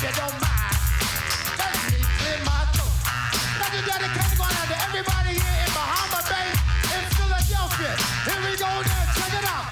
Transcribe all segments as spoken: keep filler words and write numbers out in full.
you don't mind. Let me clear my throat. Now you dedicated going out to everybody here in Bahama Bay, in Philadelphia. Here we go now, check it out.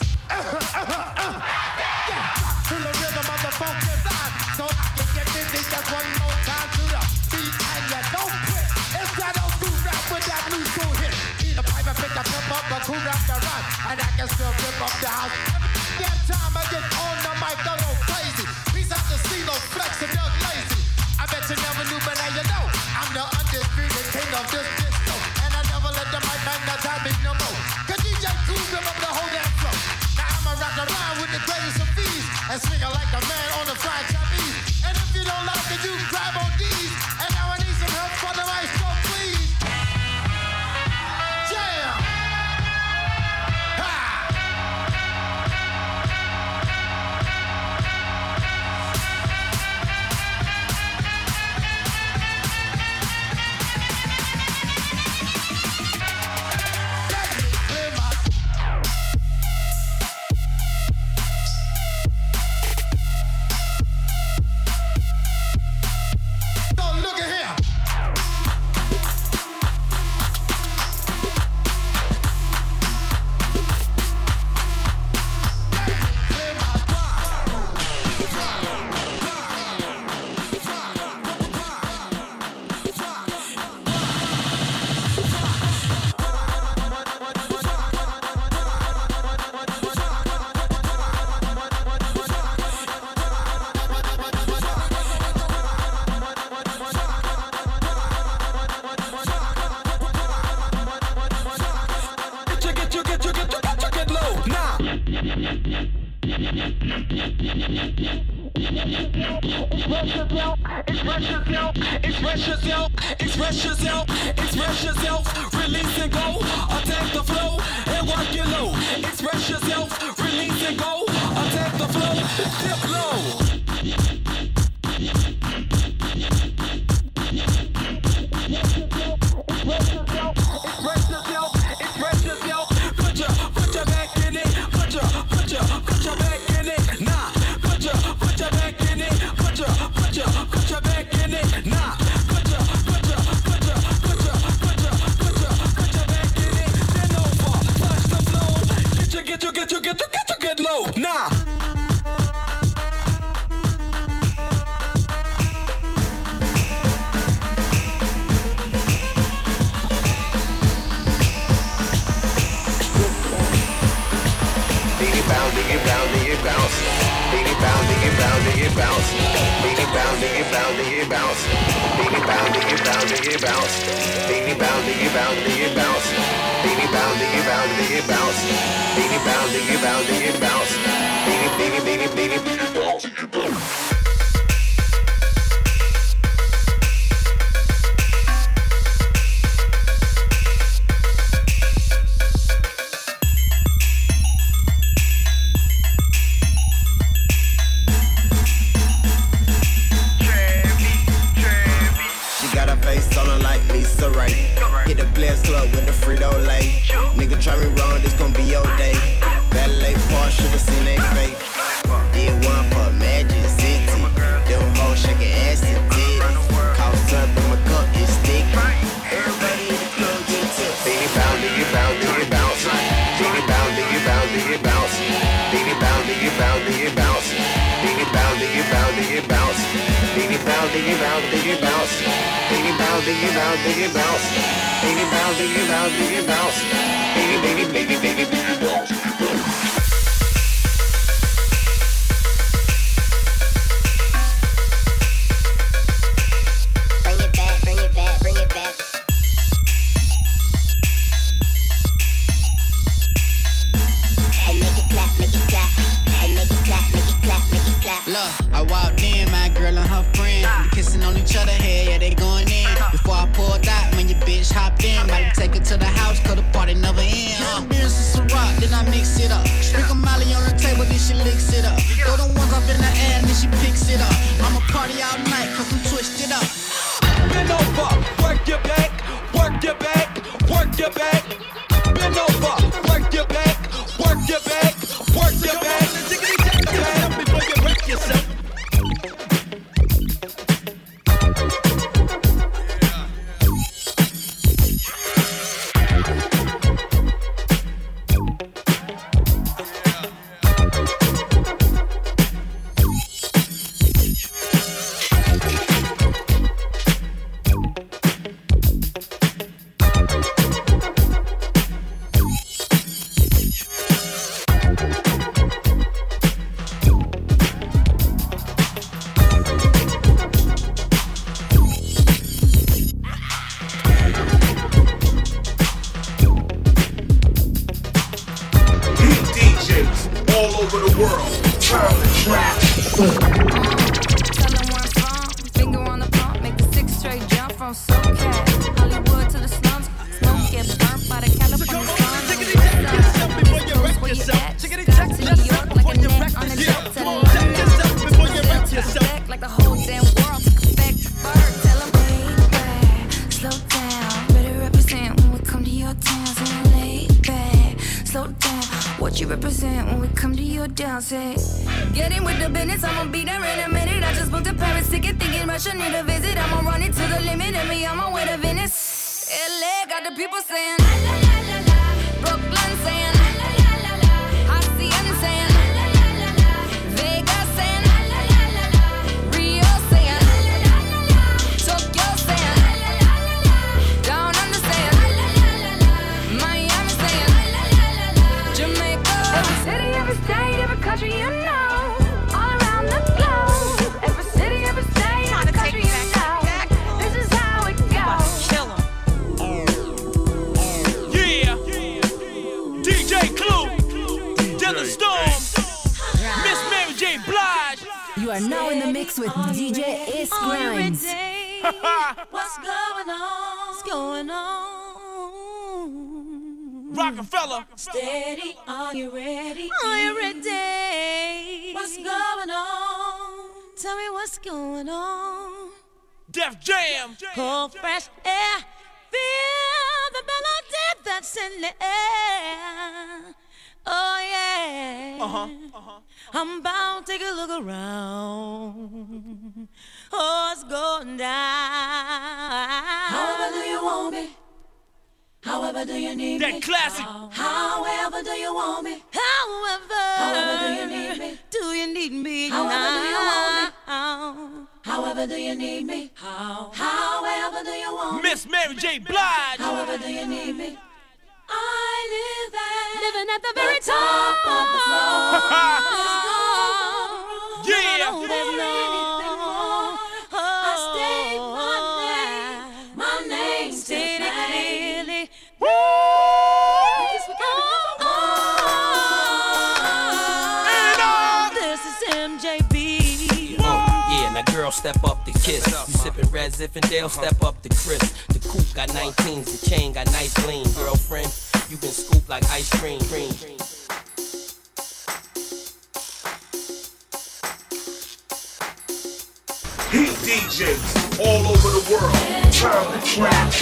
Yeah, to the rhythm of the funky vibe, so I can get busy just one more time to the beat and you don't quit. It's that old school rap with that new school hit. Eat a pipe and pick a pimp up, a cool rap to run, and I can still rip up the house. Every damn time I get on the mic, I go crazy. Peace out to CeeLo, Flex, and Doug Lazy. I bet you never knew, but now you know. I'm the undisputed king of this disco, and I never let the mic magnetize me no more. Cause D J Cool rip up the whole damn flow. Now I'ma rock around with the greatest of these, and swing like a man on the fried Chinese. And if you don't like it, you can grab on these. And now I need some help from the maestro, please. Jam! Ha! Let me clear my So look at here. Clear my Get you, get you, get you, get you, get you, get low. Now. Express yourself, express yourself, express yourself, express yourself, release and go, attack the flow and work your low. Express yourself, release and go, attack the flow, dip low. Express yourself, express yourself, put your, put your back in it, put your, put your, put your back in it, nah, put your, put your back in it, put your, put your, put your back in it, nah, put your, put your, put your, put your, put your, put your, put your back in it, bend over, touch the flow, get you, get you, get you, get you, get you, get low, nah. Bounce, diggy, bounce, diggy, bounce. Diggy, bounce, diggy, bounce, diggy, bounce. Diggy, bounce, diggy, bounce, diggy, bounce. Diggy, bounce, diggy, bounce, diggy, bounce. Diggy, bounce, diggy, bounce, diggy, bounce. Diggy, bounce, diggy, bounce, diggy, bounce. Diggy, bounce, diggy, bounce, diggy, bounce. Diggy, diggy, diggy, diggy, diggy, bounce, diggy, bounce. Hit the Players Club with the Frito-Lay. Nigga try me wrong, this gon' be your day. Valet Park, should've seen they fake. Did one for Magic City. Them hoes shaking ass and titties. Cost up in my cup, it's sticky. Everybody in the club get tips. Diggy bounce, diggy bounce, diggy bounce. Diggy bounce, diggy bounce, diggy bounce. Diggy bounce, diggy bounce, diggy bounce. Diggy bounce, diggy bounce, diggy bounce. Diggy bounce, diggy bounce, diggy bounce. Diggy bounce, diggy bounce, diggy bounce. Diggy bounce, diggy bounce, diggy bounce. Diggy, diggy, diggy, diggy, diggy bounce. Bring it back, bring it back, bring it back. Hey, make it clap, make it clap. Hey, make it clap, make it clap, make it clap. Look, I walked in, my girl and her friend kissing on each other, hey, yeah, they going in. Before I pulled out, man, your bitch hopped in. Might take her to the house, cause the party never ends. Uh. Beers and Ciroc, then I mix it up. Sprinkle Molly on the table, then she licks it up. Throw the ones up in the air, then she picks it up. I'ma party all night, cause I'm twisted up. Bend over, work your back, work your back, work your back. Bend over, work your back, work your back, work your back. Before you wreck yourself. the whole damn world took a back to bird. Tell them, wait back, slow down. Better represent when we come to your town. Say, lay back, slow down. What you represent when we come to your town? Say, get in with the business, I'ma be there in a minute. I just booked a Paris ticket, thinking Russia need a visit. I'ma run it to the limit, and me on my way to Venice. L A got the people saying, la la la la la. Brooklyn saying, la la la la la. Hacienda saying, la la la la la. Vegas saying, la la la la la. Rio saying, la la la la la. Tokyo saying, la la la la la. Down under saying, la la la la la. Miami saying, la la la la la. Jamaica. Every city, every state, every country you know. All around the globe. Every city, every state, every country you know. This is how it goes. Kill 'em. Yeah. D J Clue. Desert Storm. Miss Mary J. Blige. You are now in the mix with D J Ace Grimes. What's going on? What's going on? Rockefeller. Steady, are you ready? Are you ready? What's going on? Tell me what's going on. Def Jam. Cold, fresh air. Feel the melody that's in the air. Oh yeah. Uh-huh. Uh-huh. I'm about to take a look around. Oh, it's going down. However do you want me? However do you need That me? classic. However do you want me? However. However do you need me? Do you need me? However do you want me? However do you need me? How? However do you want me? Miss Mary J. Blige. However do you need me? I live at living at the very top of the floor. Yeah. No, there's no. I state my name. My name stated clearly. This is M J B. Uh, yeah, now girl, step up the kiss. You sippin' Red Zinfandel, step up the crisp. The coupe got nineteens, the chain got nice gleam. Girlfriend, you been scooped like ice cream. cream. Heat D Js all over the world. Turn the track.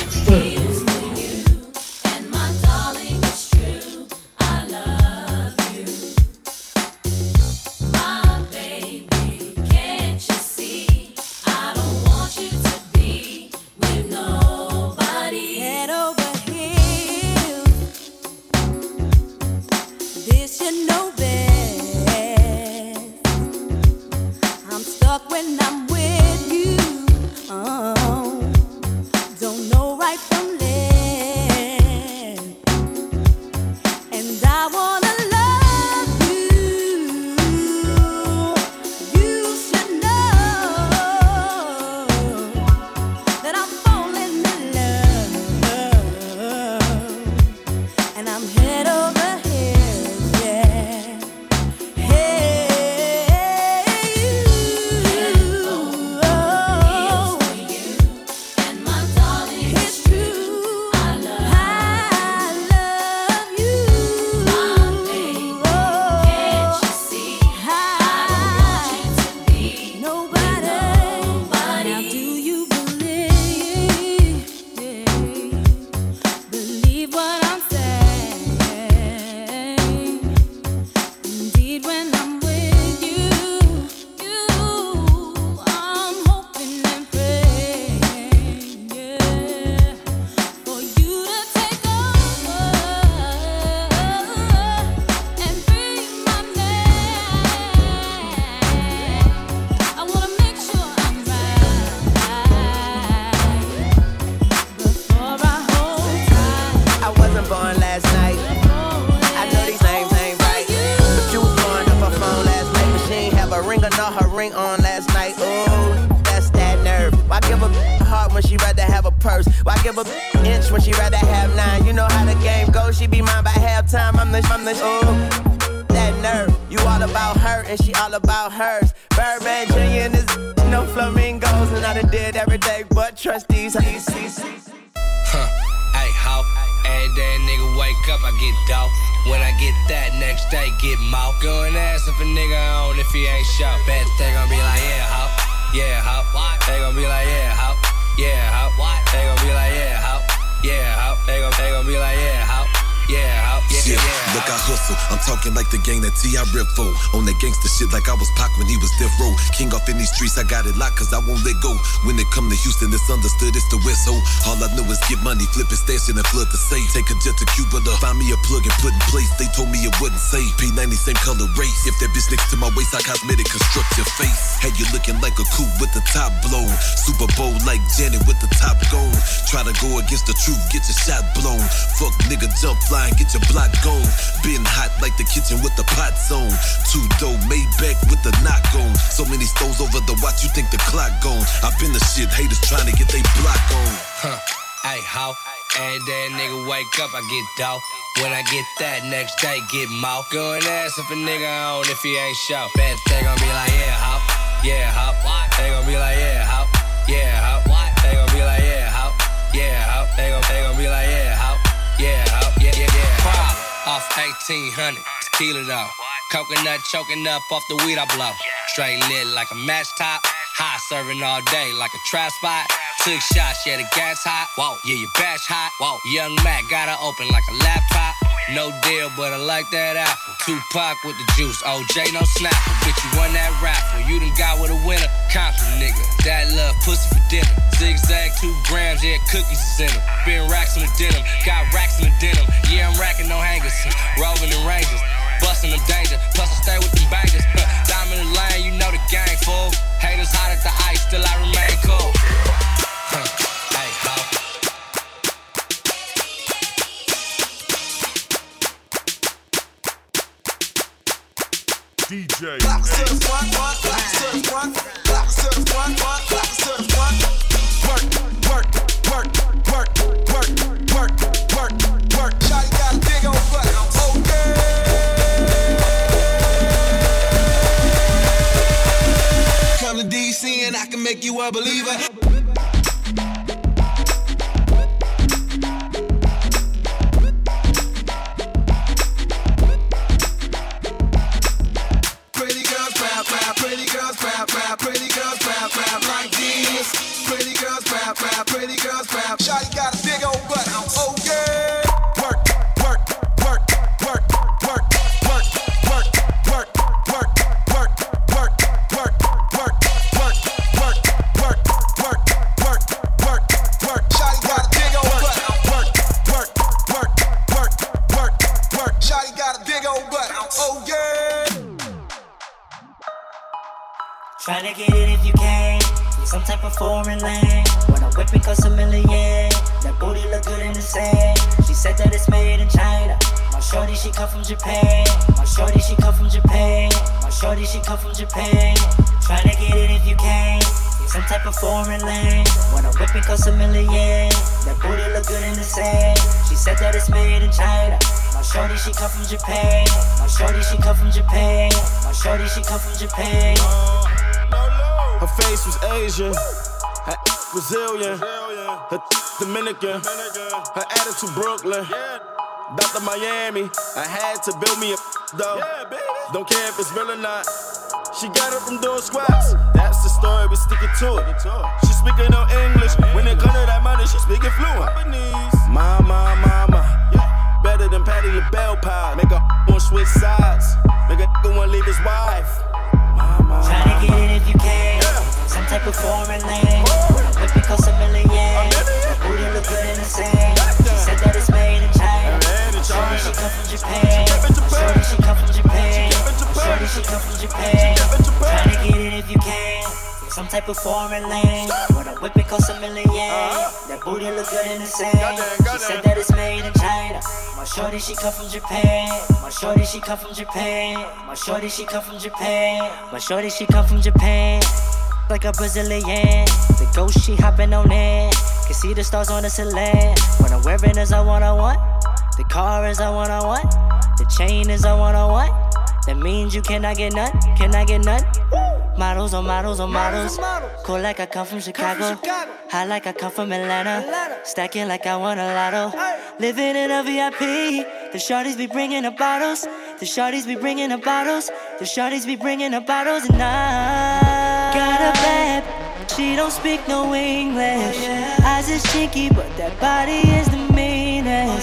Yeah, hustle. I'm talking like the gang that T I rip for. On that gangsta shit like I was Pac when he was death row. King off in these streets, I got it locked cause I won't let go. When it come to Houston, it's understood, it's the West Ho. All I know is get money, flip it, stash it, and flood the safe. Take a jet to Cuba to find me a plug and put in place. They told me it wouldn't safe. P ninety, same color race. If that bitch next to my waist, I cosmetic construct your face. Had you looking like a coupe with the top blown. Super Bowl like Janet with the top gone. Try to go against the truth, get your shot blown. Fuck nigga, jump fly and get your block gone. Been hot like the kitchen with the pots on. Two dough Maybach with the knock on. So many stoves over the watch, you think the clock gone. I've been the shit, haters trying to get they block on. Huh, ayy, how? Every day a nigga wake up, I get dough. When I get that, next day get mouth. Go and ask if a nigga on if he ain't show. Bet they gon' be like, yeah, how? Yeah, how? They gon' be like, yeah, how? Yeah, how? They gon' be like, yeah, how? Yeah, how? They gon' they gon' be like, yeah, how? Yeah, how? Yeah, yeah, yeah. Proud off eighteen hundred, tequila though. Coconut choking up off the weed I blow. Straight lit like a match top. High serving all day like a trap spot. Took shots, yeah, the gas hot. Whoa, yeah, your batch hot. Whoa, Young Mac got her open like a laptop. No deal, but I like that apple. Tupac with the juice, O J no snapper. Bitch, you won that raffle. You done got with a winner. Compton nigga, that love pussy for dinner. Zigzag two grams, yeah, cookies is in them. Been racks in the denim, got racks in the denim. Yeah, I'm racking no hangers. Roving in ranges, busting the danger. Plus I stay with them bangers. Diamond in the lane, you know the gang full. Haters hot at the ice, still I remain cool. Huh, hey, ho. D J. Black surf one, one, black surf one, black surf one, one, black surf one. Work, work, work, work, work, work, work, work. Shawty got a big old butt. Okay. Come to D C and I can make you a believer. Shawty got a big old butt, oh yeah. Work, work, work, work, work, work, work, work, work, work, work, work, work, work, work, work, work, work, work, work. Shawty got a big old butt. Work, work, work, work, work, work. Shawty got a big old butt, oh yeah. Tryna get it if you can. Some type of foreign land. When I whip it costs a million. That booty look good in the sand. She said that it's made in China. My shorty, she come from Japan. My shorty, she come from Japan. My shorty, she come from Japan. Tryna get it if you can. Some type of foreign land. When I whip it costs a million. That booty look good in the sand. She said that it's made in China. My shorty, she come from Japan. My shorty, she come from Japan. My shorty, she come from Japan. Her face was Asian, her Brazilian, her Dominican, her attitude Brooklyn, Doctor Miami. I had to build me a though. Don't care if it's real or not. She got it from doing squats. That's the story, we sticking to it. She speaking no English. When it comes to that money, she speaking fluent. Mama, mama, better than Patti LaBelle pie. Make a one switch sides. Make a one leave his wife. Tryna get it if you can. Some type of foreign land. Whip it costs a million. That booty look good in the sand. She said that it's made in China. Shorty, she come from Japan. Shorty, she come from Japan. Shorty, she come from Japan. Tryna get it if you can. Some type of foreign land. When I whip it costs a million. That booty look good in the sand. She said that it's made in China. My shorty, she come from Japan. My shorty, she come from Japan. My shorty, she come from Japan. My shorty, she come from Japan. Like a Brazilian. The ghost, she hopping on it. Can see the stars on the ceiling. When I'm wearing is I want, I want. The car is I want, I want. The chain is I want, I want. That means you cannot get none. Cannot get none. Models on models on models. Cool like I come from Chicago. High like I come from Atlanta. Stacking like I won a lotto. Living in a V I P. The shorties be bringing the bottles. The shorties be bringing the bottles. The shorties be bringing the bottles. And I got a bad. She don't speak no English. Eyes is cheeky, but that body is the meanest.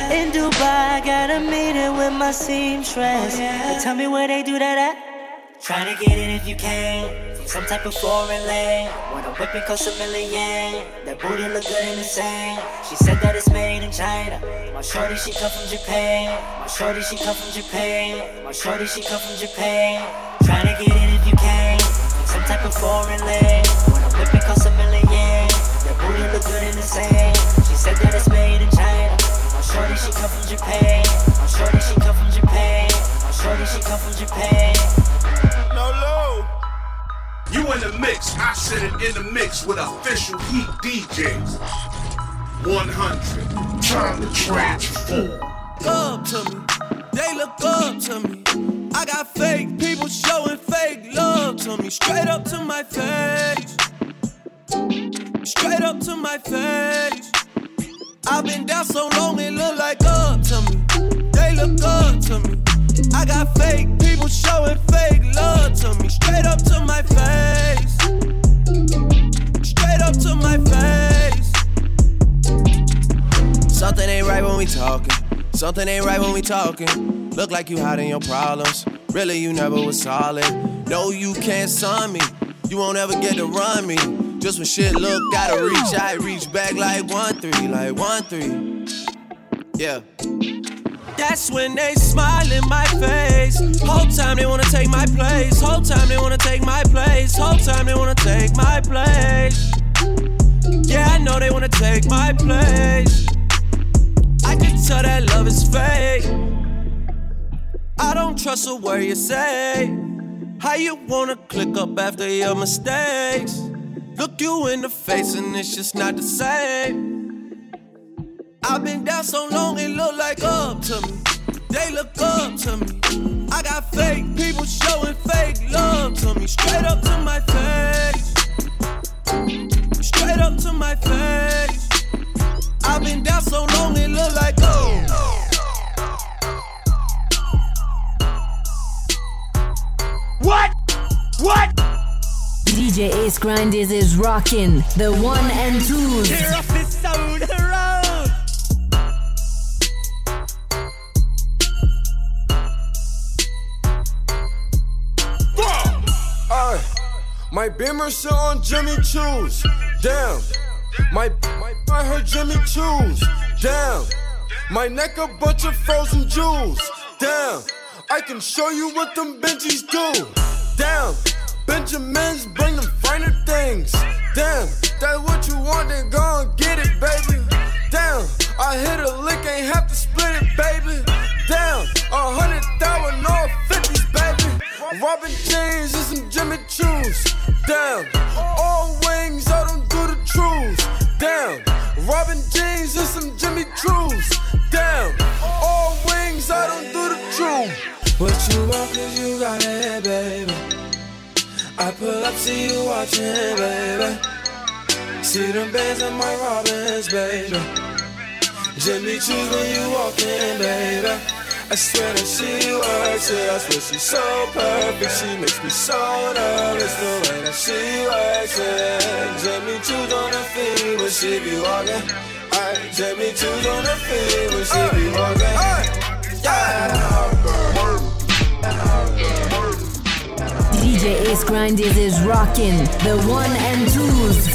In Dubai, got a meeting with my seamstress. Oh, yeah. Tell me where they do that at. Tryna get it if you can. Some type of foreign land. When a whipping costs a million. That booty look good in the sand. She said that it's made in China. My shorty, she come from Japan. My shorty, she come from Japan. My shorty, she come from Japan. Tryna get it if you can. Some type of foreign land. When a whipping costs a million. That booty look good in the sand. She said that it's made in China. My shorty, she come from Japan. My shorty, she come from Japan. My shorty, she come from Japan. No, low. You in the mix, I said it in the mix with official Heat D Js. one hundred, time to transform. Up to me, they look up to me. I got fake people showing fake love to me. Straight up to my face. Straight up to my face. I've been down so long it look like up to me. They look up to me. I got fake people showing fake love to me. Straight up to my face. Straight up to my face. Something ain't right when we talking. Something ain't right when we talking. Look like you hiding your problems. Really, you never was solid. No, you can't sign me. You won't ever get to run me. Just when shit look gotta reach, I reach back like one three, like one three. Yeah. That's when they smile in my face. Whole time they wanna take my place. Whole time they wanna take my place. Whole time they wanna take my place. Yeah, I know they wanna take my place. I can tell that love is fake. I don't trust a word you say. How you wanna click up after your mistakes? Look you in the face and it's just not the same. I've been down so long it look like up to me. They look up to me. I got fake people showing fake love to me. Straight up to my face. Straight up to my face. I've been down so long it look like oh. What? What? D J Ace Grinders is rocking the one and twos. Tear up his sound around. Aye, my Beamer sit on Jimmy Choo's. Damn, my, my I heard Jimmy Choo's. Damn, my neck a bunch of frozen jewels. Damn, I can show you what them Benjis do. Damn, Benjamins bring them finer things. Damn, that's what you want, then go and get it, baby. Damn, I hit a lick, ain't have to split it, baby. Damn, a hundred thousand, all fifties, baby. Robin jeans and some Jimmy Choos. Damn, all wings, I don't do the truths. Damn, Robin jeans and some Jimmy Choos. Damn, all wings, I don't do the truth. What you want, cause you got it, baby. I pull up, see you watching, baby. See them bands on my Robins, baby. Jimmy Choos when you walk in, baby. I swear that she works it. I swear she's so perfect. She makes me so nervous the way that she works it. Jimmy Choos on her feet when she be walking. Ay, Jimmy Choos on her feet when she be walking. Yeah. D J Ace Grinders is rocking the one and twos.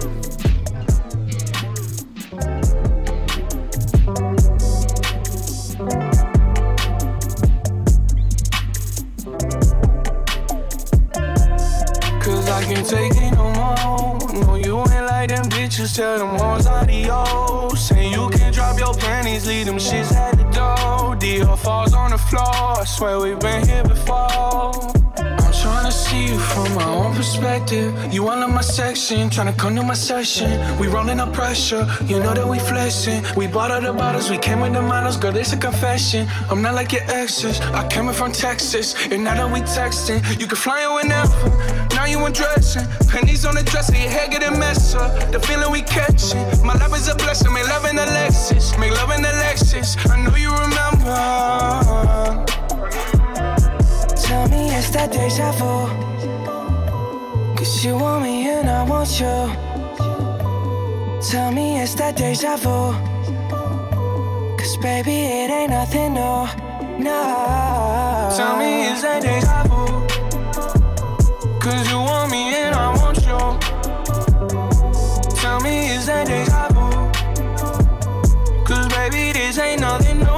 Cause I can't take it no more. No, you ain't like them bitches. Tell them hoes adios. Say you can drop your panties, leave them shits at the door. Dior falls on the floor. I swear we've been here before. Tryna see you from my own perspective. You all in my section, tryna come to my session. We rolling up pressure, you know that we flexing. We bought all the bottles, we came with the models. Girl, this a confession, I'm not like your exes. I came in from Texas, and now that we texting, you can fly in whenever. Now you undressing, pennies on the dresser, your hair getting messed up. The feeling we catching, my love is a blessing. Make love in the Lexus, make love in the Lexus. I know you remember. Tell me it's that deja vu. Cause you want me and I want you. Tell me it's that deja vu. Cause baby, it ain't nothing new, no. Tell me, is that deja vu? Cause you want me and I want you. Tell me, is that deja vu? Cause baby, this ain't nothing new.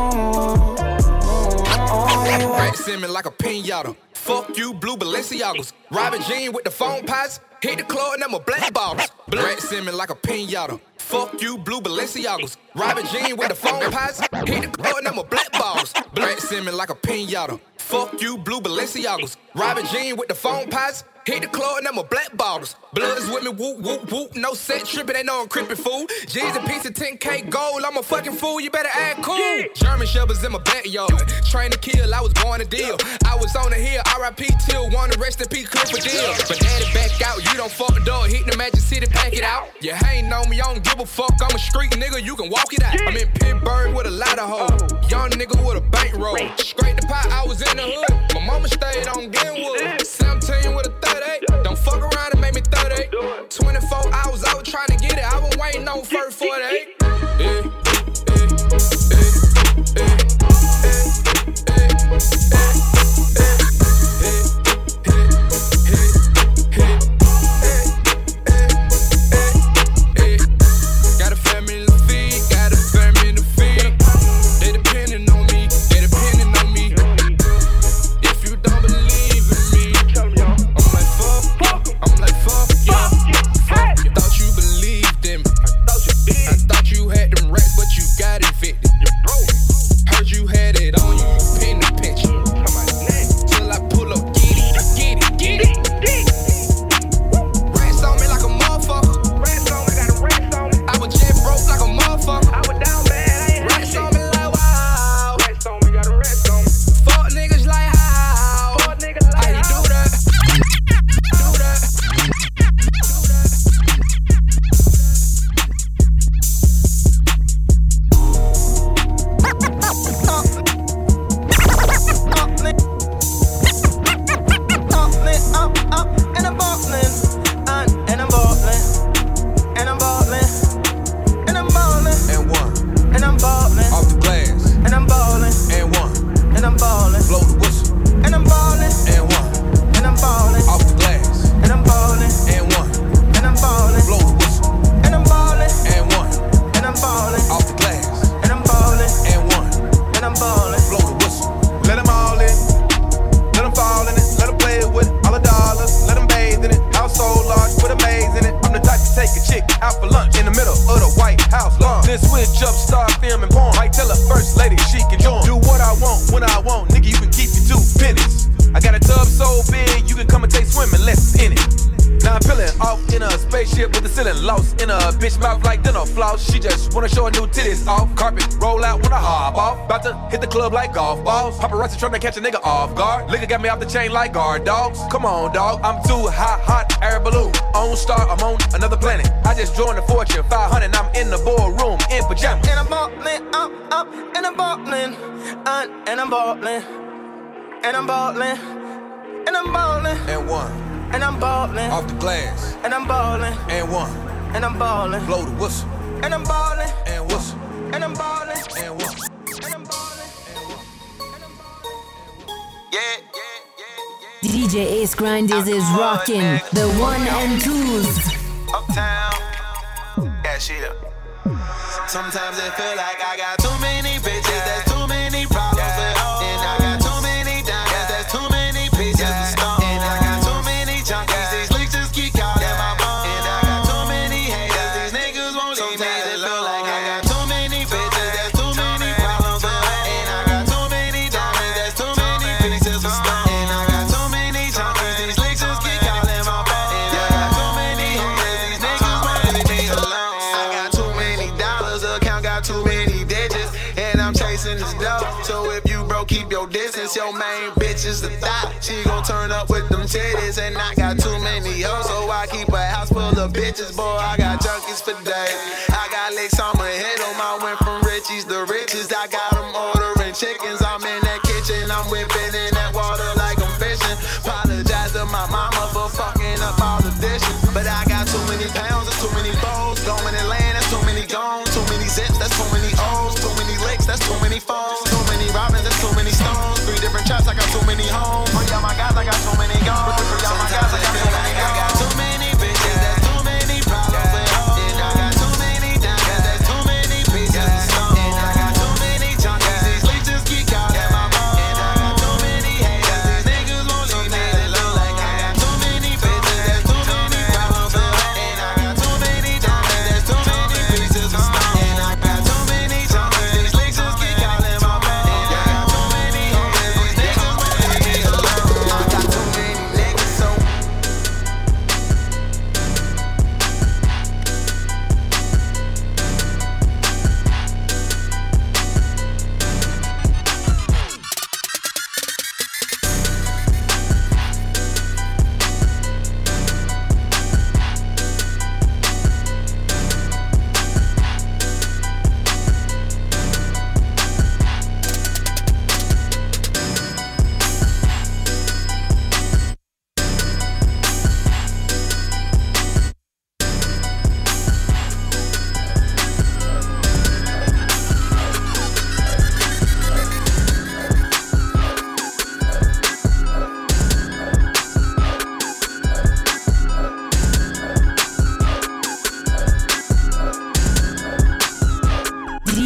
Oh, Right, send me like a pinata. Fuck you, blue Balenciagas. Robin Jean with the phone pots. Hit the club and them a black bottles. Black send me like a pinata. Fuck you, blue Balenciagas. Robin Jean with the phone pots. Hit the club and them a black bottles. Black send me like a pinata. Fuck you, blue Balenciagas. Robin Jean with the phone pots. Hit the club and them a black bottles. Blood is with me, whoop, whoop, whoop. No set trippin', they know I'm crippin' fool. G's a piece of ten K gold, I'm a fucking fool, you better act cool. Yeah. German shepherds in my backyard. Train to kill, I was born to deal. I was on the hill, R I P till one, the rest in peace, Cliff for deal. But daddy back out, you don't fuck the dog, hit the Magic City, pack it out. You hatin' on me, I don't give a fuck, I'm a street nigga, you can walk it out. I'm in Pittsburgh with a lot of hoes. Young nigga with a bankroll. Scrape the pot, I was in the hood. My mama stayed on Glenwood. seventeen with a thirty-eight. Don't fuck around and make me thirty-eight. twenty-four hours, I was trying to get it. I was waiting on first forty-eight. Yeah, got a family to feed, got a family to feed. They depending on me, they depending on me. If you don't believe in me, I'm like fuck, I'm like fuck you. Fuck you. Thought you believed in me. I thought you had them rats, but you got evicted. Heard you had it on you, you pin the picture. Till I pull up, get it, get it, get it. Rats on me like a motherfucker. Rats on me, got a rats on me. I was jet broke like a motherfucker. I was down bad, I ain't rats on me like wow. Rats on me, got a rats on me. Fuck niggas like how? Fuck niggas like how? You do that? Do that? Hit the club like golf balls. Paparazzi trying to catch a nigga off guard. Liquor got me off the chain like guard dogs. Come on, dog. I'm too hot, hot air balloon. On star, I'm on another planet. I just joined the Fortune five hundred. I'm in the boardroom in pajamas. And I'm ballin', up, up, and I'm ballin', uh, and I'm ballin', and I'm ballin', and I'm ballin', and one, and I'm ballin', off the glass, and I'm ballin', and one, and I'm ballin', blow the whistle, and I'm ballin', and whistle, and I'm ballin', and one. D J Ace Grinders is rocking the one and twos. Uptown, yeah, shit up. Sometimes it feel like I got too many bitches, there's too many problems with hoes. And I got too many diamonds, there's too many pieces of stone. And I got too many junkies, these leaks just keep calling my phone. And I got too many haters, these niggas won't leave me alone. Sometimes it feel like I got too many bitches, there's too many problems with hoes. And I got too many diamonds, there's too many pieces of stone. So if you broke, keep your distance. Your main bitch is the thot. She gon' turn up with them titties. And I got too many hoes, so I keep a house full of bitches. Boy, I got junkies for days. I got licks on my head. On I went from Richie's to riches. I got them ordering chickens. I'm in that kitchen. I'm whipping in that water like I'm fishing. Apologize to my mama for fucking up all the dishes. But I got too many pounds and too many bowls. Going and land, that's too many gone. Too many zips, that's too many O's. Too many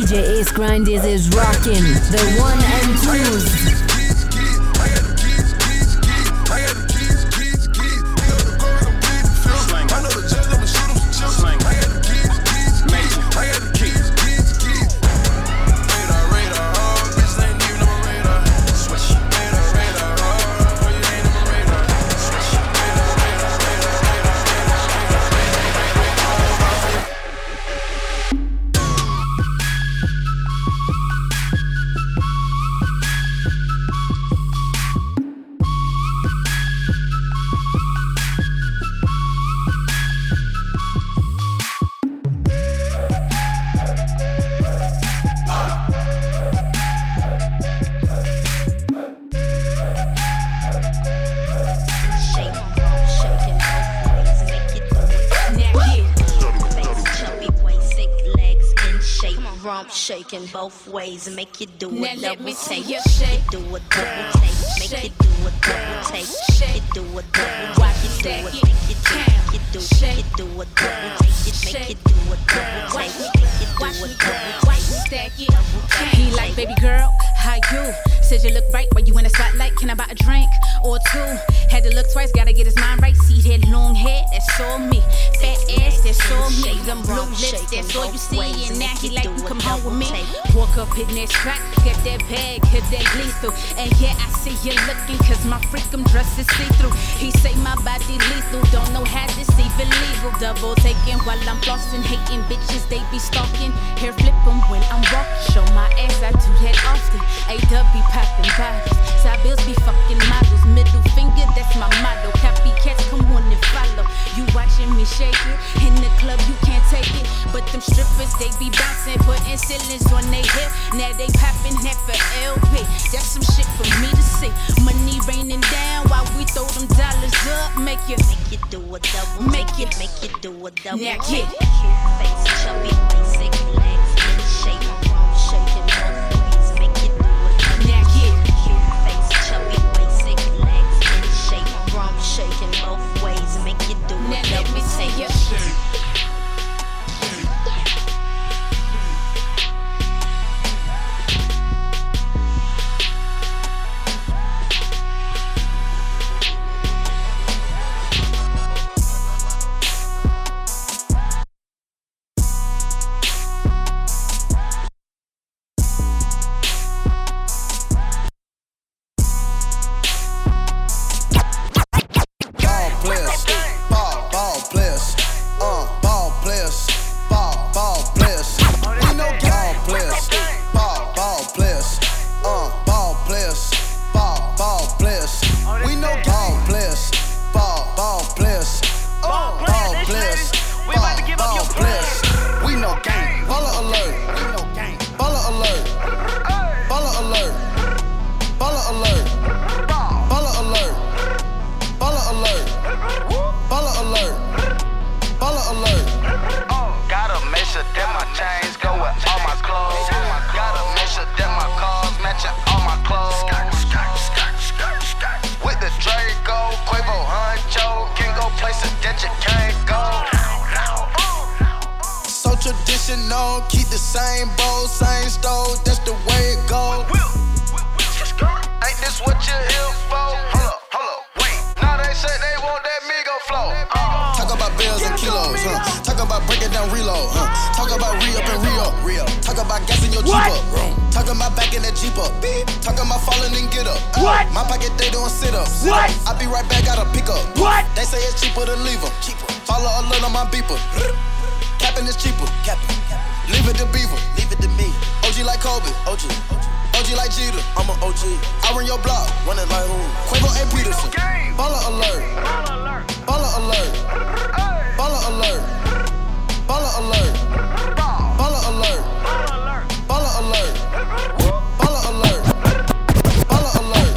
J Ace Grind is is rocking the one and twos. Shaking both ways and make you do now a let me double see take. your shake. Do a double take. Make you do a double take. Make you do a double. Why you do it? Make you do. Make you do. Make you do a double take. Make you do a double take. Make you do a double take. Stack it. He like, baby girl, how you? Said you look right while you in the spotlight. Can I buy a drink or two? Had to look twice, gotta get his mind right. See that long hair, that's all me. Fat ass, that's all me. Them blue lips, that's all you see. And now he like, you come home with me. Walk up in that spot, get that bag, hit that lethal. And yeah, I see you looking, cause my freakum dress is see-through. He say my body lethal, don't know how this even legal. Double taking while I'm flossing, hating bitches, they be stalking. Hair flip 'em when I'm walking, show my ass, I do that often. A W popping bottles, side bills be fucking models. Middle finger, that's my motto. Copycats, come on and follow. You watching me shake it, in the club you can't take it. But them strippers, they be bouncing, putting ceilings on they hip. Now they popping that for L P. That's some shit for me to see. Money raining down while we throw them dollars up. Make you, make you do a double. Make it, it, make you do a double. Now get cute face, chubby waist, six legs in shape, wrong shaking both ways. Make you do a double. Now get cute face, chubby waist, six legs in shape, wrong shaking both ways. Make you do a double. Now let me see you. Keep the same bowl, same stove, that's the way it goes. Ain't this what you here for? Hold up, hold up, wait. Now they say they want that Migo flow. Uh. Talk about bills and kilos, huh? Talk about breaking down reload, huh? Talk about re-up and re-up, re-up. Talk about gassing your Jeep up, bro. Talking about back in that Jeep up. Talking about falling and get up. What? My pocket, they doing sit-ups. What? I be right back, gotta pick up. What? They say it's cheaper to leave them. Cheaper. Follow alert on my beeper. Capping is cheaper. Capping. Leave it to Beaver. Leave it to me. O G like Kobe. O G. O G like Jeter. I'm an O G. I run your block. Running like who? Quavo A. Peterson. Baller alert. Baller alert. Baller alert. Baller alert. Baller alert. Baller alert. Baller alert. Baller alert.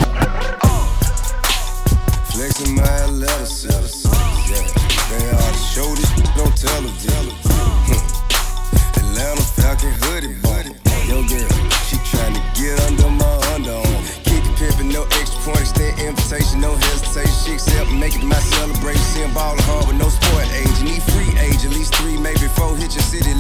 Flexing my letters. Yeah. They all show this on television. Atlanta Falcon hoodie, buddy. Yo, girl, she tryna get under my underarm. Keep the pimpin', no extra point, extend invitation, no hesitation. She accept, make it my celebration. Seeing ballin' hard with no sport age. You need free age, at least three, maybe four. Hit your city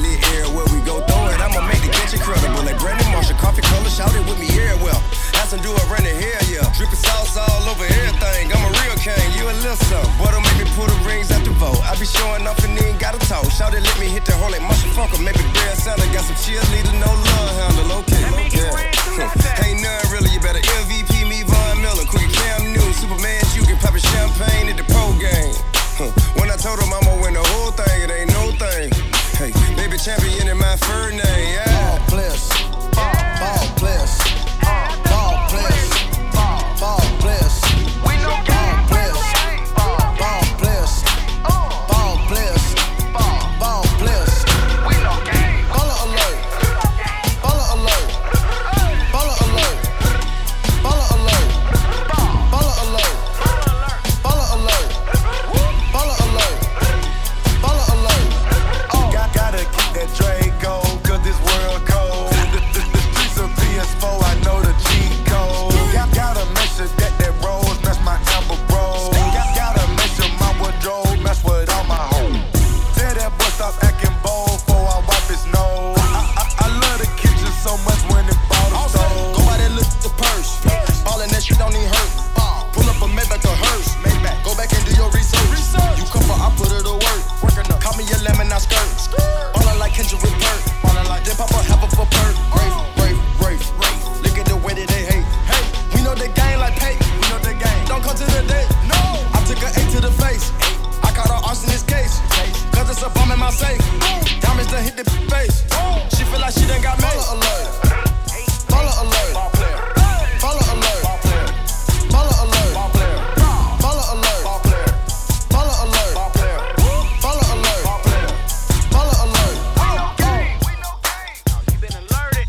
champion in my first name, yeah. Ball players, ball players, ball players, ball players, we know ball players, ball players, ball players, ball players, we know game. Baller alert, baller alert, baller alert, baller alert, baller alert, baller alert, baller alert, baller alert. Got, gotta keep that Draco, cause this world cold. The, the, the streets of P S four, I know the cheat code. Got, gotta make sure that that rose match my amber bros. Got, gotta make sure my wardrobe match with all my hoes. Tell that boy stop acting bold before I wipe his nose. I, I, I love the kitchen so much when it bought a stove. Go out and look at the purse. All in that shit don't even hurt. Pull up a Maybach or hearse. Go back and do your research. You come for, I put it to work. Call me a lemon, I skirt. Ballin' like Kendrick Perk. Then pop a half of a perk. Rafe, Rafe, Rafe, Rafe. Look at the way that they hate. Hey, we know the game like Pate. We know the game. Don't come to the date. No. I took her eight to the face. I caught her arse in this case. Cause it's a bomb in my safe. Diamonds done hit the face. She feel like she done got made. Baller alert. Baller alert. Baller alert. Baller alert. Baller alert. Baller alert. Baller alert. Baller alert. You've been alerted.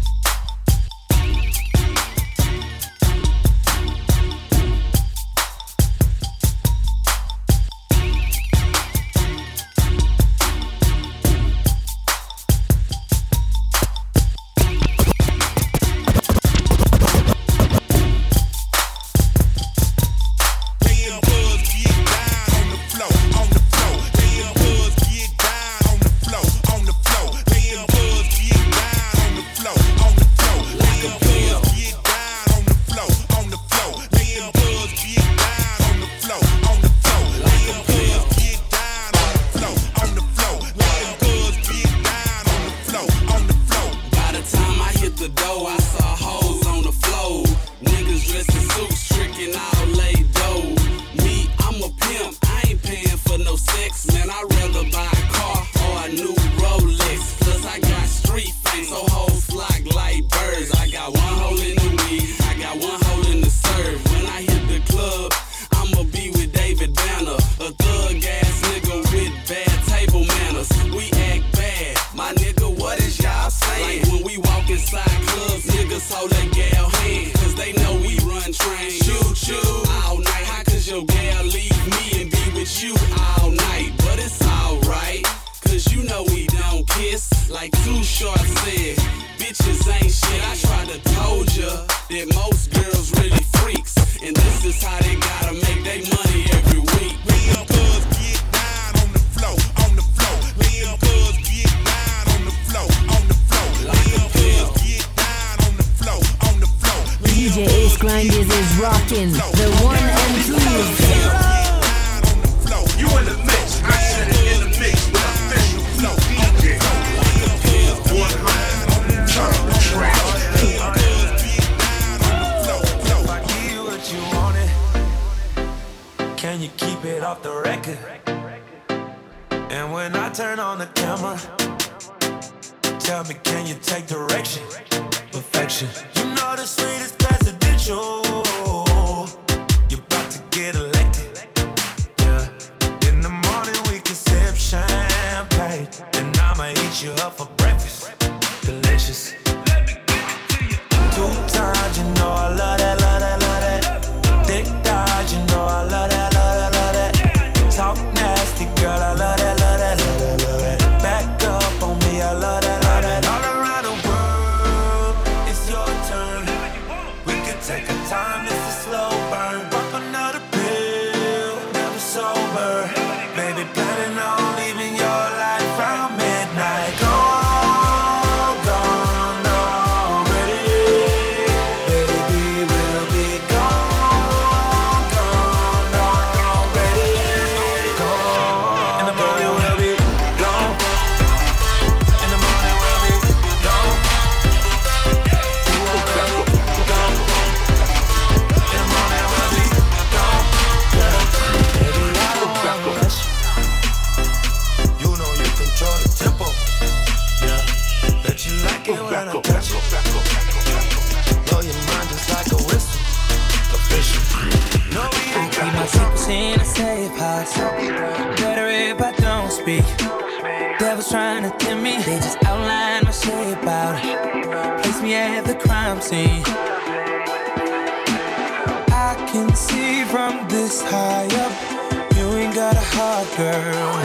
By the time I hit the door, I saw hoes on the floor. Niggas dressed in suits, tricking all laid dough. Me, I'm a pimp, I ain't paying for no sex. Man, I'd rather buy a car or a new Rolex. Plus I got street fame, so hoes flock like birds. I got one hole in the weed, I got one hole in the serve. When I hit the club, I'ma be with David Banner, a thug ass nigga with bad table manners. We act bad, my nigga, what is y'all saying? Like when we walk inside clubs, niggas hold their gal hand, cause they know we run trains. Choo choo, all night, how could your gal leave me and be with you all night? But it's alright, cause you know we don't kiss. Like Too Short said, bitches ain't shit. I tried to told ya that most girls really freaks, and this is how they gotta make their money every week. Real cuz get down on the floor, on the floor. Real cuz get down on the floor, on the floor. Real cuz get down on the floor, on the floor. D J Ace Grinders is rocking the one and two. You in the mix, I said it in the mix with official flow D J. one hundred, turn the track. If I give you what you wanted, can you keep it off the record? And when I turn on the camera, tell me, can you take direction? Perfection. You know the sweetest presidential. You're about to get elected. Yeah. In the morning we can sip champagne, and I'ma eat you up for breakfast. Delicious. Two times, you know I love that, love that, love that. Thick thighs, you know I love that, love that, love that. Talk nasty, girl, I love that, love that, love that, love that. Back up on me, I love that, love that. All around the world, it's your turn. We could take our time, it's a slow burn. Walk another pill, never sober. Baby, planning on leaving your life around midnight. Go on, go on. when I touch it. Blow your mind just like a whistle. Official. No, we ain't got keep my secrets in a safe house. Better if I don't speak. Devils trying to tempt me. They just outline my shape out. Place me at the crime scene. I can see from this high up, you ain't got a heart, girl.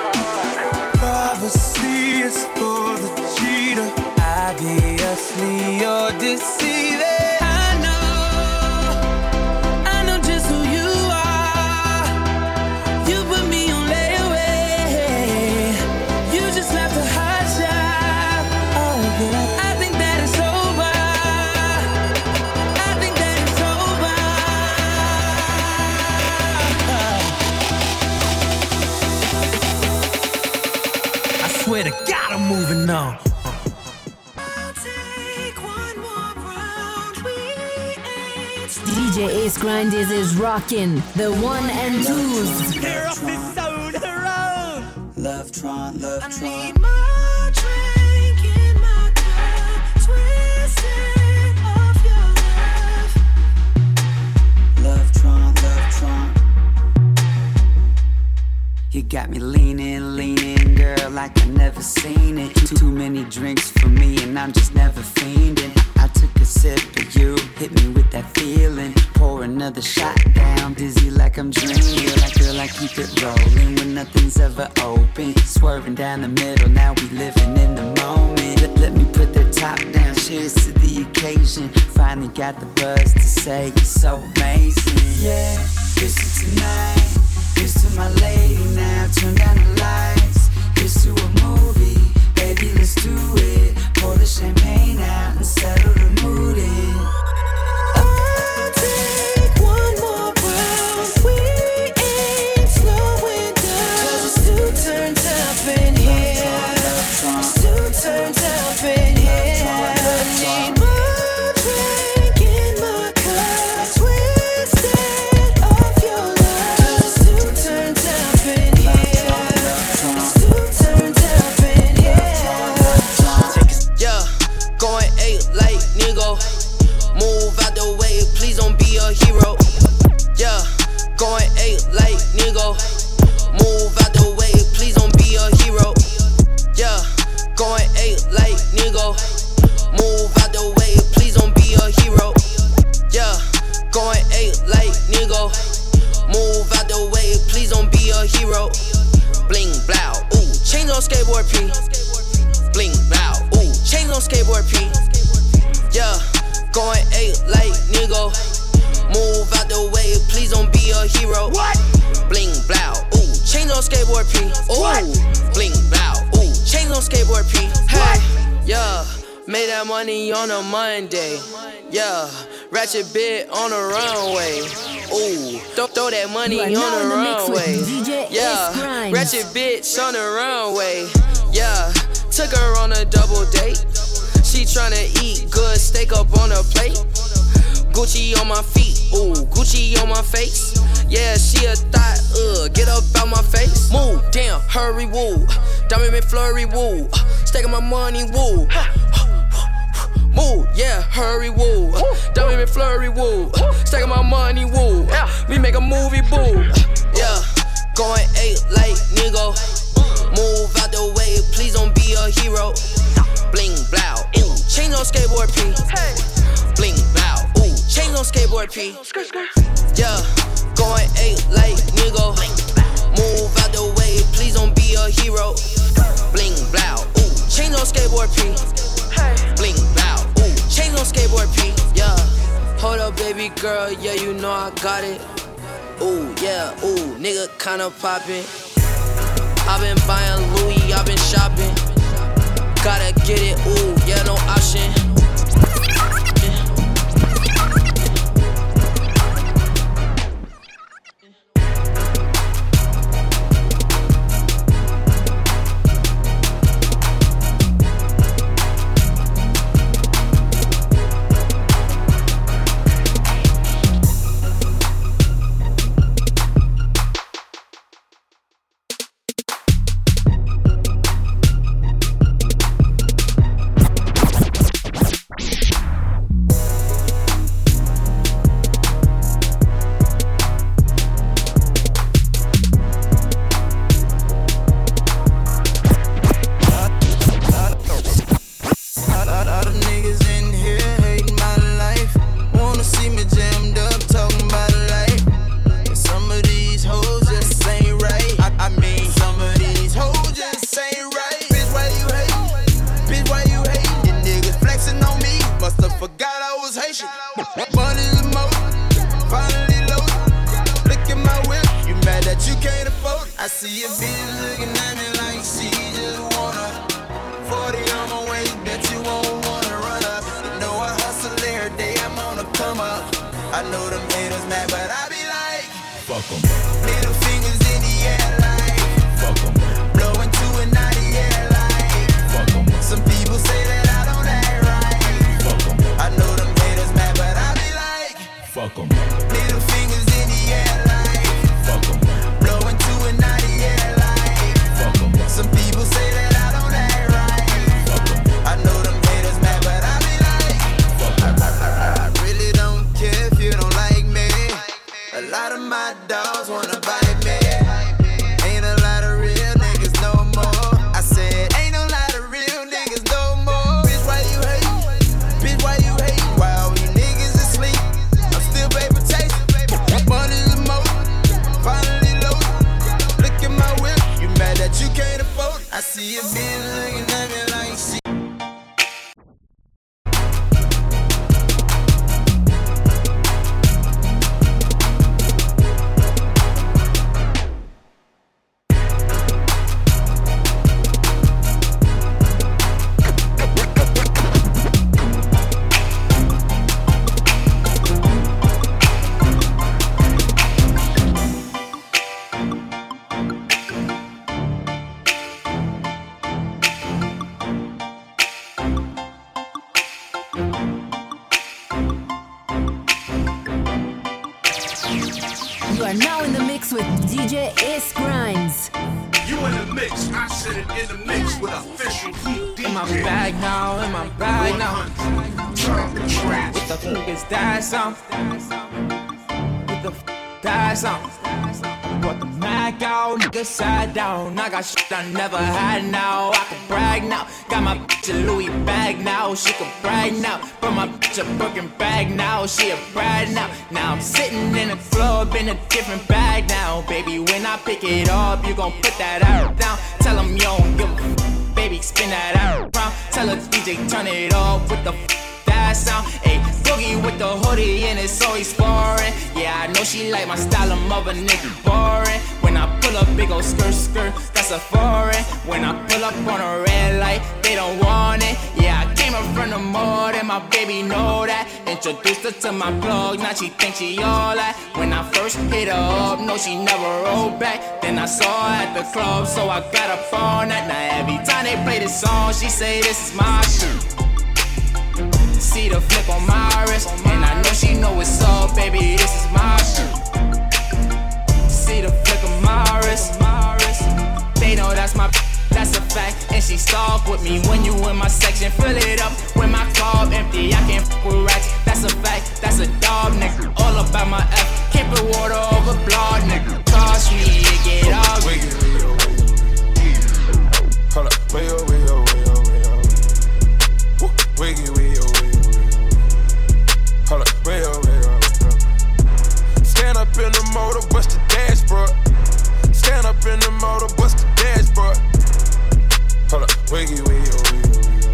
Privacy is for the cheater. Obviously you're deceiving. I know, I know just who you are. You put me on layaway. You just left a hot shot. Oh yeah, I think that it's over. I think that it's over. I swear to God, I'm moving on. D J Ace Grinders is rocking the one and twos. Tear off this zone, her own. Love Tron, love Tron. I need more drink in my cup, twisted off your love. Love Tron, love Tron. You got me leaning, leaning, girl, like I never seen it. Too, too many drinks for me, and I'm just never fiending. I took a sip of you, hit me with that feeling. Pour another shot down, dizzy like I'm dreaming. Like girl, I keep it rolling when nothing's ever open. Swerving down the middle, now we living in the moment. Let, let me put the top down, cheers to the occasion. Finally got the buzz to say you're so amazing. Yeah, here's to tonight, here's to my lady now. Turn down the lights, here's to a movie. Baby, let's do it. Pour the champagne out and settle the mood in. I'll take one more round. We ain't slowing down. 'Cause it's too turned up in here. It's too turned up in here. I need more drink in my cup, twisted off your love. 'Cause it's too turned up in here. It's too turned up in here. Yeah, going eight like nigga. Move out the way, please don't be a hero. Yeah, going eight like nigga. Move out the way, please don't be a hero. Yeah, going eight like nigga. Move out the way, please don't be a hero. Yeah, going eight like nigga. Move out the way, please don't be a hero. Bling blow, ooh, chains on skateboard P. Bling blow, ooh, chains on skateboard P. Yeah, going eight like nigga. Move out the way, please don't be a hero. What? Bling blow, ooh, chains on skateboard P. Ooh, what? Bling blow, ooh, chains on skateboard P. Hey, yeah, made that money on a Monday. Yeah, ratchet bit on the runway. Ooh, throw, throw that money on the runway. Yeah, ratchet bitch on the runway. Yeah, took her on a double date. She tryna eat good steak up on her plate. Gucci on my feet, ooh, Gucci on my face. Yeah, she a thought, uh, get up out my face. Move, damn, hurry, woo. Diamond McFlurry, woo. Stacking my money, woo. Move, yeah, hurry, woo. Diamond McFlurry, woo. Stacking my money, woo. We make a movie, boo. Yeah, going eight like nigga. Move out the way, please don't be a hero. Bling blow, ooh, chains on skateboard P. Bling blow, ooh, chains on skateboard P. Yeah, going eight like nigga. Move out the way, please don't be a hero. Bling blow, ooh, chains on skateboard P. Bling blow, ooh, chains on skateboard P. Yeah, hold up, baby girl, yeah, you know I got it. Ooh, yeah, ooh, nigga kinda poppin'. I've been buying Louis, I've been shopping. Gotta get it, ooh, yeah, no option. know them haters mad, but I be like, fuck 'em. Middle fingers in the air like, fuck 'em. Blowing to a naughty air like, fuck 'em. Some people say that I don't act right, fuck 'em. I know them haters mad, but I be like, fuck 'em. Middle fingers in the air like, fuck 'em. Blowing to a naughty air like, fuck 'em. Some people say that I don't act right, fuck 'em. I know them haters mad, but I be like, fuck 'em. I, I, I, I really don't care if you don't like me. A lot of my dogs wanna bite me. Ain't a lot of real niggas no more. I said, ain't a lot of real niggas no more. Bitch, why you hate? Bitch, why you hate? While you niggas asleep, I'm still paper chasing. Money the most, finally loaded. Look at my whip, you mad that you can't afford it. I see a bitch looking at me like she. You are now in the mix with D J Ace Grimes. You in the mix, I said it in the mix with official heat D J. In my bag now, in my bag now. Time to trap. With the f is that song. With the f that song. Brought the Mac out, nigga side down. I got shit I never had now. I can brag now. Got my bitch a Louis bag now. She can brag now. But my bitch a Birkin bag now. She a bride now. Now I'm sitting in a club in a different bag now. Baby, when I pick it up, you gon' put that out down. Tell them you don't give a f. Baby, spin that out round. Tell her D J turn it up with the f. That sound, ayy, boogie with the hoodie and it's always sparring. Yeah, I know she like my style, of mother nigga boring. When I pull up, big ol' skirt, skirt, that's a foreign. When I pull up on a red light, they don't want it. Yeah, I came up from the mud and my baby know that. Introduced her to my plug, now she think she all that. When I first hit her up, no, she never rolled back. Then I saw her at the club, so I got up on that. Now every time they play this song, she say this is my shit. See the flip on my wrist, and I know she know what's up, baby, this is my shit. See the flick of my wrist, they know that's my, that's a fact. And she stalk with me when you in my section. Fill it up when my club empty, I can't fuck with rats. That's a fact, that's a dog, nigga. All about my F, keep it water over blood, nigga. Cost me, it get ugly. Hold up, way oh, way oh, way oh, way oh. Wiggy, way oh, way oh. Hold up, way oh, way oh, way oh. Stand up in the motor, bust the dashboard. Stand up in the motor, bust the dashboard. Hold up, wiggy, way oh, way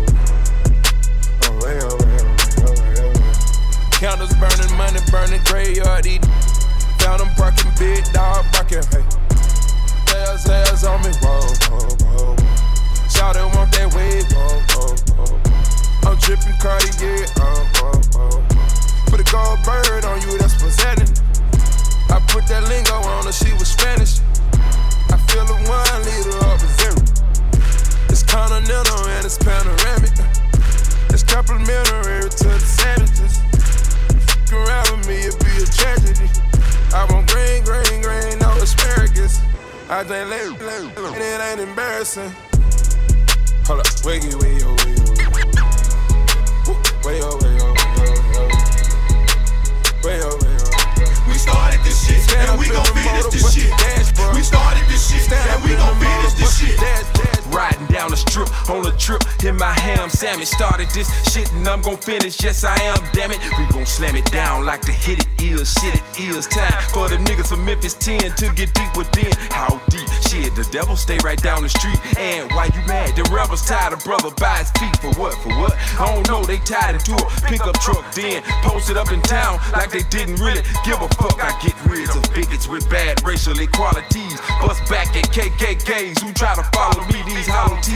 oh, way oh. Oh, way oh, way oh, way oh, way oh. Candles burning, money burning, graveyard eating. Found them barking, big dog barking, hey. Sales, sales on me, whoa, whoa, whoa. Shawty want that wave, whoa, whoa, whoa. I'm drippin' Cartier, oh, oh, oh. Put a gold bird on you, that's presenting. I put that lingo on her, she was Spanish. I feel a one liter of a zero. It's continental and it's panoramic. It's complimentary to the sandwiches. Fuck around with me, it'd be a tragedy. I want green, green, green, no asparagus. I think let it, and it ain't embarrassing. Hold up, wiggy, wiggy, wiggy, wiggy. Way oh, way oh, way oh, way oh, way oh. We started this shit, and we gon' finish this shit. We started this shit, and we gon' finish this shit. Riding down the strip, on a trip, in my ham sandwich. Started this shit and I'm gon' finish, yes I am, damn it. We gon' slam it down like the hit it is, shit it is. Time for the niggas from Memphis ten to get deep within. How deep? Shit, the devil stay right down the street. And why you mad? The rebels tired of brother by his feet. For what, for what? I don't know, they tied into a pickup truck. Then posted up in town like they didn't really give a fuck. I get rid of bigots with bad racial equalities. Bust back at K K Ks who try to follow me, these hollow T's.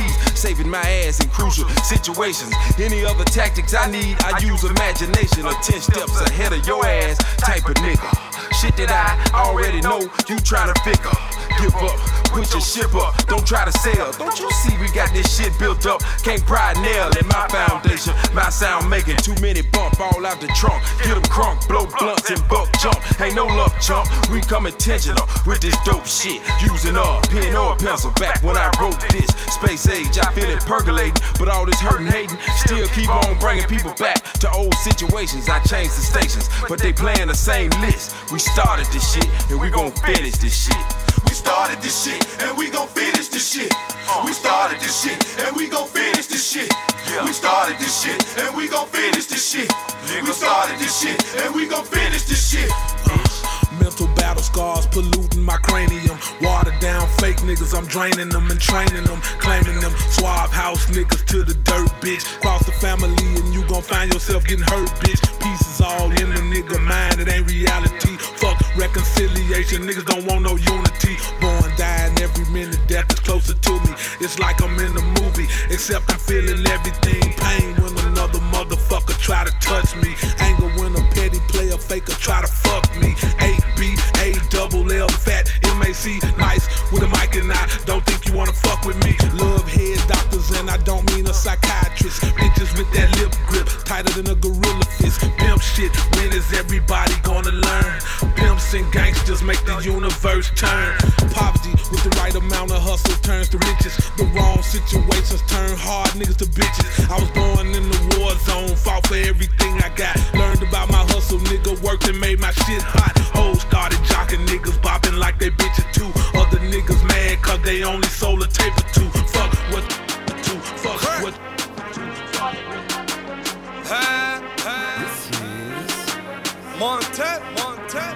G's, saving my ass in crucial situations. Any other tactics I need, I use imagination. Or ten steps ahead of your ass type of nigga. Shit that I already know, you tryna figure. Give up, put your ship up, don't try to sell. Don't you see we got this shit built up? Can't pry a nail in my foundation. My sound making too many bump all out the trunk. Get them crunk, blow blunts and buck jump. Ain't no luck chump, we come intentional with this dope shit. Using a pen or a pencil back when I wrote this. Space age, I feel it percolating, but all this hurting, hating still keep on bringing people back to old situations. I changed the stations, but they playing the same list. We started this shit, and we gon' finish this shit. We started this shit, and we gon' finish this shit. We started this shit, and we gon' finish this shit. We started this shit, and we gon' finish this shit. We started this shit, and we gon' finish this shit. Mental battle scars polluting my cranium. Watered down fake niggas, I'm draining them and training them. Claiming them swab house niggas to the dirt, bitch. Cross the family and you gon' find yourself getting hurt, bitch. Pieces all in the nigga mind, it ain't reality. Fuck reconciliation, niggas don't want no unity. Born, dying every minute, death is closer to me. It's like I'm in a movie, except I'm feeling everything. Pain when another motherfucker try to touch me. Anger when a petty player faker try to fuck me. A B A double L fat M A C nice with a mic and I don't think you wanna fuck with me. Love head doctors and I don't mean a psychiatrist. Bitches with that lip grip tighter than a gorilla fist. Pimp shit, when is everybody gonna learn? Pimps and gangsters make the universe turn. Poverty with the right amount of hustle turns to riches. The wrong situations turn hard niggas to bitches. I was born in the war zone, fought for everything I got. Learned about my hustle, nigga worked and made my shit hot. Hoes started jocking niggas, bopping like they bitches too. Other niggas mad cause they only sold a tape or two. Fuck what two, fuck what. Hi, hi. This is Montez, Montez.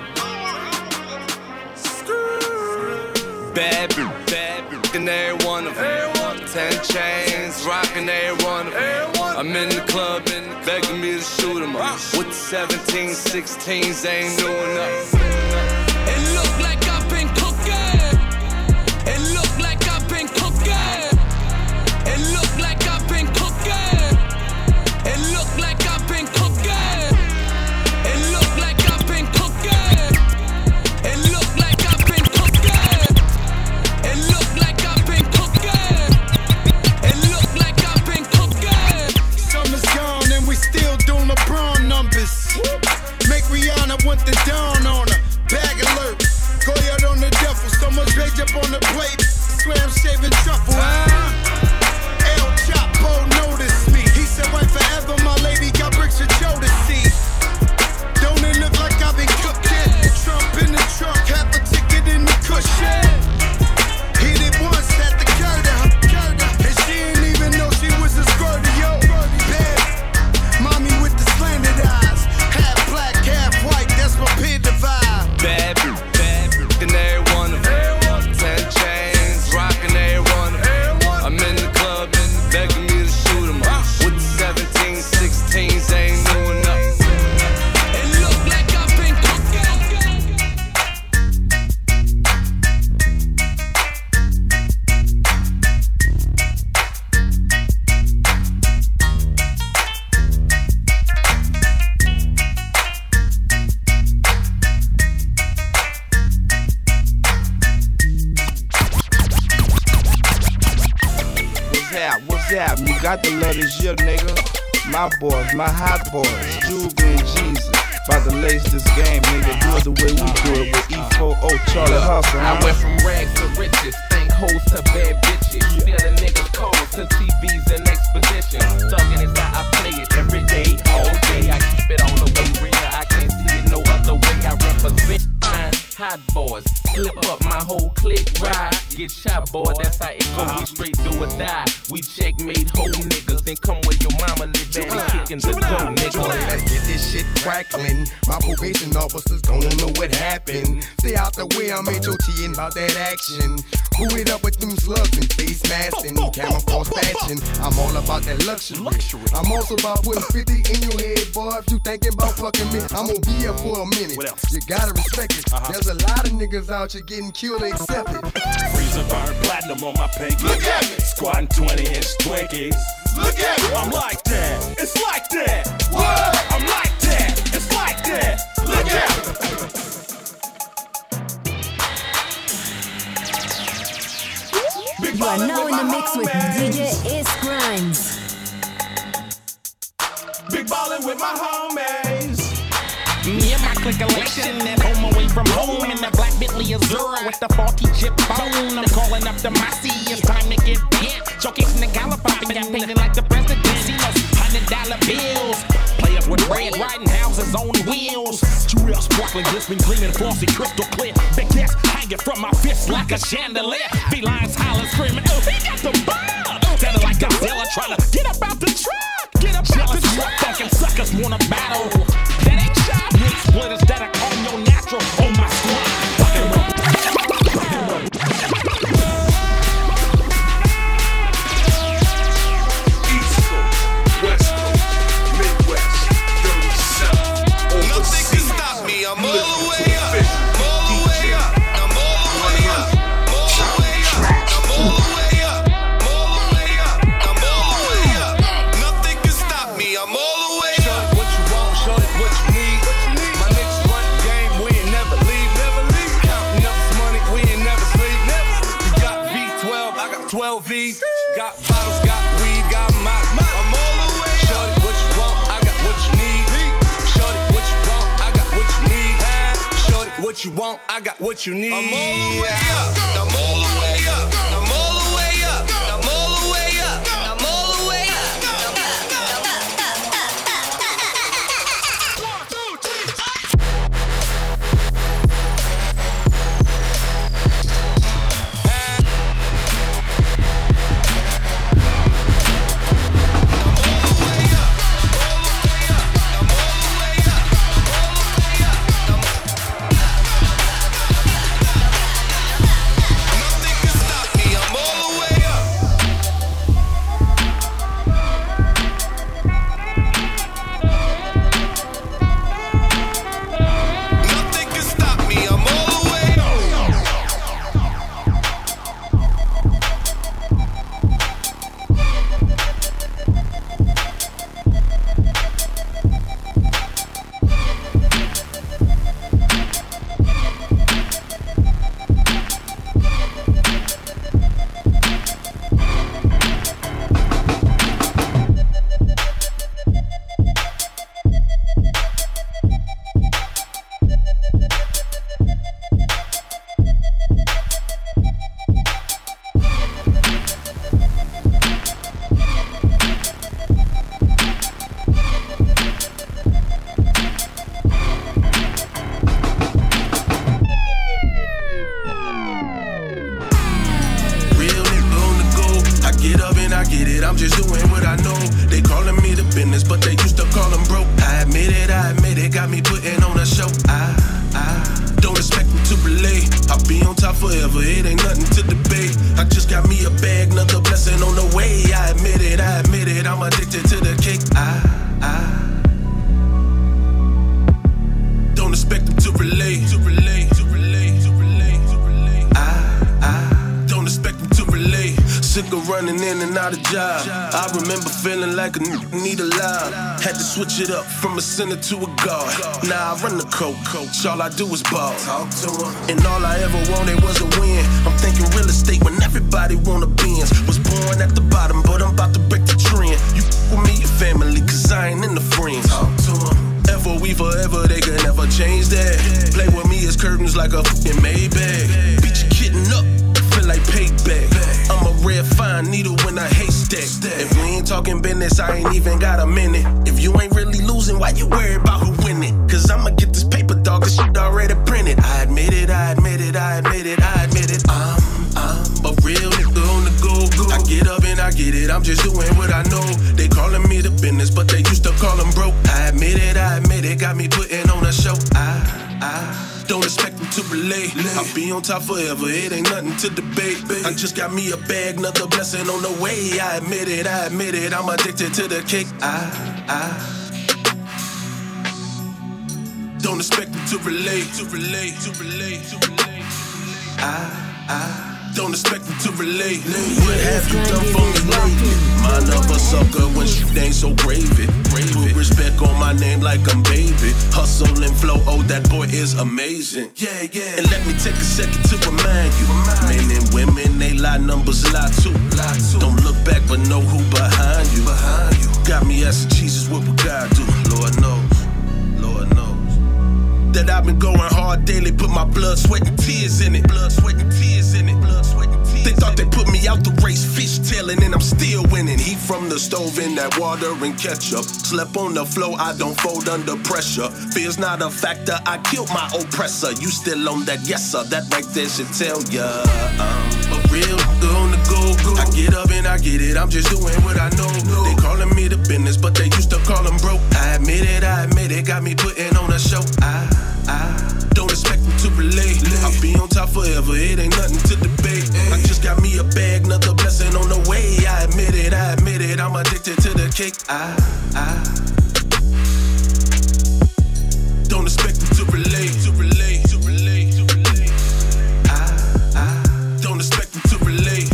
Bad, bad, rockin' every one of them. Ten chains, rockin' every one of them. I'm in the club, begging me to shoot 'em up. With the seventeen, sixteens, ain't new enough. It look like I've been cooking. It look like I've been cooking. It look like I've been cooking. It look like I've been cooking. It look like I've been cooking. It look like I've been cooking. It look like I've been cooking. It look like I've been cooking. Summer's gone and we still doing LeBron numbers. Make Rihanna want the dawn on her. Bag alert. Go out on the duffel. So much rage up on the plate. Swear I'm shaving truffle. Huh? El Chapo noticed me. He said, wait forever, my lady got bricks for Joe to see. Don't it look like I've been cooking? Trump in the trunk, half a ticket in the cushion. Hit it once at the curtain. And she ain't even know she was a squirter, yo. Bad mommy with the slanted eyes. Half black, half white, that's my peer divide. Bad, bad, rockin' every one of them. Ten chains, rockin' every one of them. I'm in the club, begging me to shoot 'em up. With the seventeen, sixteens, ain't new enough. It look like I've been cooking. What's that? What's that? You got to love this year, nigga. My boys, my hot boys, Juga and Jesus. About to lace this game, nigga. Do it the way we do it with E four O Charlie Hustle. I went from rags to riches, thank hoes to bad bitches. Still the niggas calls to T Vs and expeditions. Thuggin' is how I play it every day, all day. I keep it on the way real, I can't see it no other way. I represent mine, hot boys. Slip up my whole clique ride. Get shot, boy, that's how it go. We straight do or die. We checkmate whole niggas, then come where your mama live at and kickin' the door, nigga. Let's get this shit cracklin'. My probation officers don't know what happened. Stay out the way, I'm H O T-ing about that action. Who it up with them slugs and face masks and camouflage fashion. I'm all about that luxury. I'm also about putting fifty in your head, boy. If you thinking about fucking me, I'm gonna be here for a minute. You gotta respect it. There's a lot of niggas out here getting killed, accept it. Freezing burn platinum on my pinky. Look at me. Squatting twenty inch Twinkies. Look at it. I'm like that. It's like that. What? I'm like that. It's like that. Look at it. You are now in the mix with D J Ace Grimes. Big ballin' with my homies. Me and my clique election at home away from home in the black Bentley Azura with the faulty chip phone. I'm calling up the Massey, it's time to get bent. Showcasing the gallop up and got painted like the presidency. Those hundred dollar bills. Players with red riding houses on wheels. Jewels sparkling, glistening, gleaming, flossy, crystal clear. Big cats hanging from my fist like a chandelier. Felines hollering, screaming, oh, he got the bomb. Sounding like Godzilla trying to get up out the truck. Get up out the truck. Fucking suckers wanna battle. That ain't shot. With splitters that are on your natural. On my squad. Fucking roll. East Coast, West Coast, Midwest, dirty South. Nothing can stop me. I'm all the way up. I'm all the way up. I'm all the way up. I'm all the way up. I'm all the way up. I'm all the way up. I'm all the way up. Nothing can stop me. I'm all the way up. Show it what you want, show it what you need. My niggas run the game, we ain't never leave, never leave. Counting up this money, we ain't never sleep, never. You got V twelve, I got twelve V's. Got bottles, got weed, got my. I'm all the way up. Show it what you want, I got what you need. Show it what you want, I got what you need. Show it what you want, I got what you need. I'm all the way up. I'm all the way up. I'm all the way up. I'm all the way up. I'm all the way up. Nothing can stop me. I'm all the way up. Nothing can stop me. I'm all the way up. Real nigga on the go. I get up and I get it. I'm just doing what I know. They calling me the business, but they used to call them broke. I admit it, I admit it. Got me putting on a show. I, I don't expect them to relay. I'll be on top forever. It ain't nothing to debate. I just got me a bag, another blessing on the way. I admit it, I admit it. I'm addicted to the cake. I, I don't expect them to relay. To relay, to relay, to relay, to relay. I, I don't expect them to relay. Sick of running in and out of job. I remember feeling like a n- need a lie. Had to switch it up from a sinner to a god. Now I run the coke, coach. All I do is ball. Talk to her. And all I ever wanted was a win. I'm thinking real estate when everybody want a Benz. Was born at the bottom, but I'm about to break the trend. You f- with me, your family, cause I ain't in the friends. Talk to her. Ever we forever, they could never change that. Play with me as curtains like a fucking Maybach. Beat you kidding up, feel like payback. I'm a red fine needle when I haystack. If we ain't talking business, I ain't even got a minute. If you ain't really losing, why you worry about who winning? Cause I'ma get this paper, dog, this shit already printed. I admit it, I admit it, I admit it, I admit it. I'm, I'm a real nigga on the go. I get up and I get it, I'm just doing what I know. They calling me the business, but they used to call them broke. I admit it, I admit it, got me putting on a show. I, I don't expect them to relay. I'll be on top forever, it ain't nothing to debate. I just got me a bag, another blessing on the way. I admit it, I admit it, I'm addicted to the cake. I, I don't expect them to relay, to relay, to relay, to relay. I, I don't expect them to relay. What have you done for me name so gravy. Put respect on my name like I'm baby. Hustle and flow, oh that boy is amazing. Yeah, yeah. And let me take a second to remind you, men and women, they lie, numbers lie too. Don't look back but know who behind you. Got me asking Jesus what we gotta do. Lord knows, Lord knows that I've been going hard daily, put my blood, sweat and tears in it. Blood, sweat and tears in it. Blood, sweat and tears. They thought they put me out the race, fishtailing, and I'm still winning. Heat from the stove in that water and ketchup. Slept on the floor, I don't fold under pressure. Fear's not a factor, I killed my oppressor. You still on that, yes sir, that right there should tell ya. Um, but real, on the go, go. I get up and I get it, I'm just doing what I know. They calling me the business, but they used to call them broke. I admit it, I admit it, got me putting on a show. I, I don't expect them to relate. I'll be on top forever, it ain't nothing to debate. I just got me a bag, another blessing on the way. I admit it, I admit it, I'm addicted to the cake. I, I don't expect them to relate, to relate, to relate, to relate. I, I don't expect them to relate.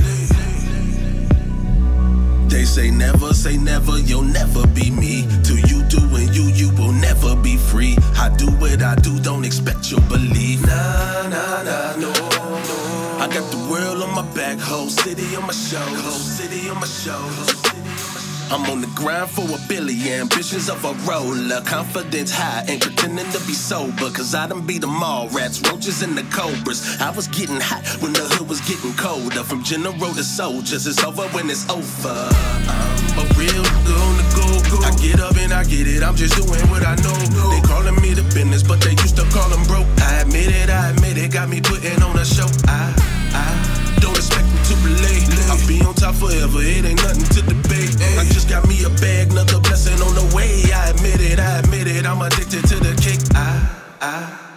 They say never, say never, you'll never be me. Till you doing you, you will never be free. I do what I do, don't expect you'll believe. Nah, nah, nah, no, no. I got the world on my back, whole city on my shoulders, whole city on my shoulders. I'm on the grind for a billion, ambitions of a roller. Confidence high, ain't pretending to be sober. Cause I done beat them all, rats, roaches, and the cobras. I was getting hot when the hood was getting colder. From general to soldiers, it's over when it's over. I'm a real good on the go, go. I get up and I get it, I'm just doing what I know. They calling me the business, but they used to call them broke. I admit it, I admit it, got me putting on a show. I, I don't expect them to relate. I'll be on top forever, it ain't nothing to debate. I just got me a bag, another blessing on the way. I admit it, I admit it, I'm addicted to the cake. I, I